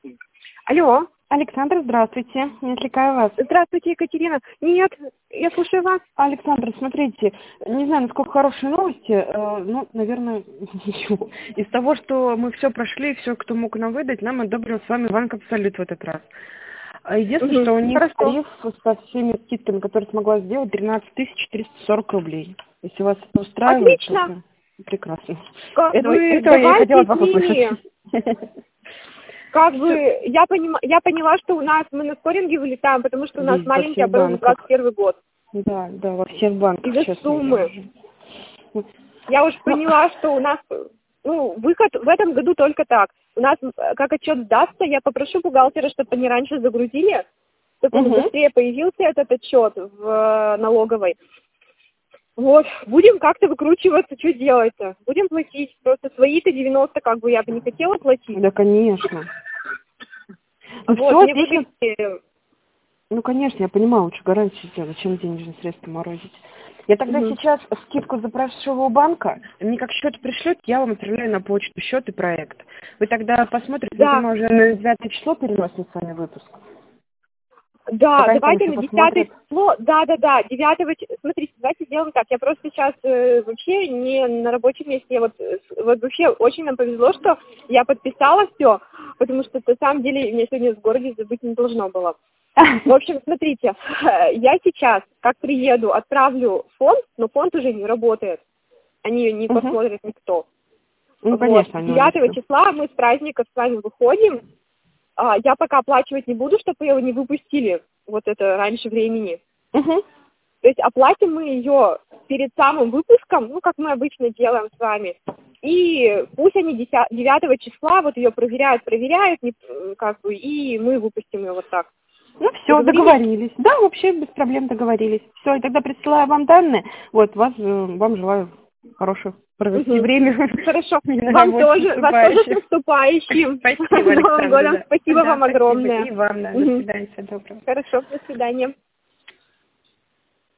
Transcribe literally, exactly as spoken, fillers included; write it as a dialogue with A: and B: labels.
A: Алло.
B: Александр, здравствуйте. Не отвлекаю вас.
A: Здравствуйте, Екатерина. Нет, я слушаю вас.
B: Александр, смотрите, не знаю, насколько хорошие новости, э, ну, наверное, ничего. Из того, что мы все прошли, все, кто мог нам выдать, нам одобрил с вами Банк Абсолют в этот раз. А единственное,
A: Угу.
B: что у них
A: Хорошо.
B: тариф со всеми скидками, которые смогла сделать, тринадцать тысяч четыреста сорок рублей. Если вас это устраивает,
A: Отлично.
B: то прекрасно.
A: Как
B: Этого,
A: бы
B: этого я и хотела от вас
A: давайте с ними.
B: услышать.
A: Как бы я понима, я поняла, что у нас мы на скоринге вылетаем, потому что у нас
B: Есть во
A: маленький
B: всех
A: оборот на
B: банках.
A: двадцать первый год.
B: Да, да, во всех банках,
A: Из-за
B: честно.
A: суммы.
B: Вот.
A: Я уже
B: Ну,
A: поняла, что у нас ну, выход в этом году только так. У нас, э, как отчет сдастся, я попрошу бухгалтера, чтобы они раньше загрузили, чтобы он
B: Угу.
A: быстрее появился этот отчет в э, налоговой. Вот, будем как-то выкручиваться, что делать-то? Будем платить. Просто свои-то девяносто, как бы, я бы не хотела платить.
B: Да, конечно. Ну,
A: Вот,
B: все
A: мне
B: отлично.
A: выдали...
B: Ну, конечно, я понимаю, лучше гарантию сделать, зачем денежные средства морозить. Я тогда
A: Мгм.
B: сейчас скидку запрошу у банка, мне как счет пришлют, я вам отправляю на почту счет и проект. Вы тогда посмотрите, мы
A: Да,
B: там уже на девятое число переносим с вами выпуск.
A: да,
B: Пока они там
A: давайте
B: еще
A: на
B: посмотрят.
A: десятое число, да-да-да, девятого, смотрите, давайте сделаем так, я просто сейчас э, вообще не на рабочем месте, я вот, э, с- вот вообще очень нам повезло, что я подписала все, потому что на самом деле меня сегодня в городе забыть не должно было. В общем, смотрите, я сейчас, как приеду, отправлю фонд, но фонд уже не работает, они не
B: Угу.
A: посмотрят никто.
B: Ну,
A: Вот,
B: конечно, они уже
A: девятого
B: все.
A: числа мы с праздника с вами выходим. А, я пока оплачивать не буду, чтобы ее не выпустили вот это раньше времени.
B: Угу.
A: То есть оплатим мы ее перед самым выпуском, ну, как мы обычно делаем с вами. И пусть они девятого числа вот ее проверяют, проверяют, не- как бы, и мы выпустим ее вот так.
B: Ну, все,
A: Договорились?
B: договорились. Да, вообще без проблем договорились. Все, и тогда присылаю вам данные. Вот, вас, э, вам желаю хорошего провести
A: Мгм.
B: время
A: Хорошо.
B: на
A: Вам
B: работе
A: тоже, вас тоже с
B: наступающих.
A: наступающим.
B: Спасибо,
A: С Новым
B: Александра,
A: годом.
B: да.
A: Спасибо
B: Да,
A: вам
B: спасибо.
A: огромное.
B: И вам, да. До
A: Мгм.
B: свидания, всего доброго.
A: Хорошо, до свидания.